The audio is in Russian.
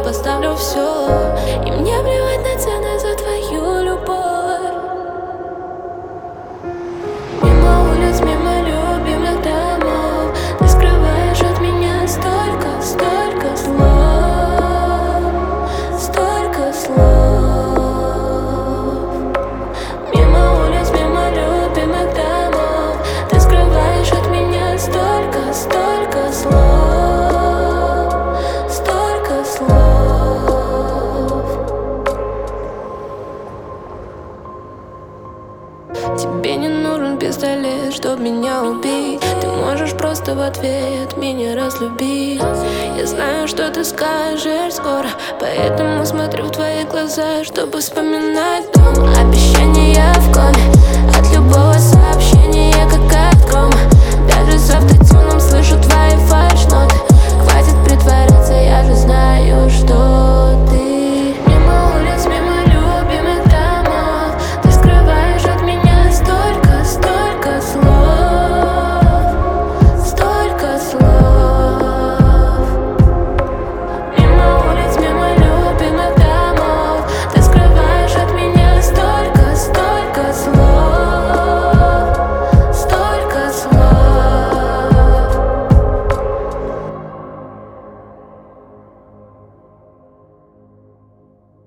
поставлю все. И мне плевать на цены за твою любовь. Мимо улиц, мимо любимых домов, ты скрываешь от меня столько, столько слов, столько слов. Мимо улиц, мимо любимых домов, ты скрываешь от меня столько, столько слов, столько слов. Тебе не нужен пистолет, чтоб меня убить. Ты можешь просто в ответ меня разлюбить. Я знаю, что ты скажешь скоро, поэтому смотрю в твои глаза, чтобы вспоминать дом. Обещания в коме, от любого сообщения как от грома. Даже с автотюном слышу твои фальш-ноты.